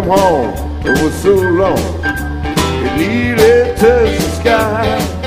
came home, it was so long, it nearly touched the sky.